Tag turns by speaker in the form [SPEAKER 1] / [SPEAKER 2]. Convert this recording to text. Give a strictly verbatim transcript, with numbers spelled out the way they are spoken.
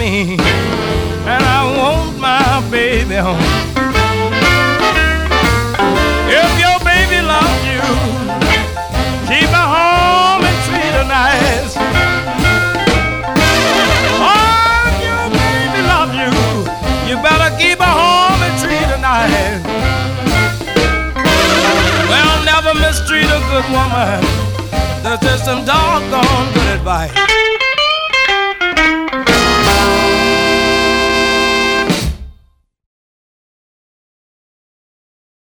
[SPEAKER 1] me, and I want my baby home. If your baby loves you, keep her home and treat her nice. Oh, if your baby loves you, you better keep her home and treat her nice. Well, never mistreat a good woman. That's just some doggone good advice.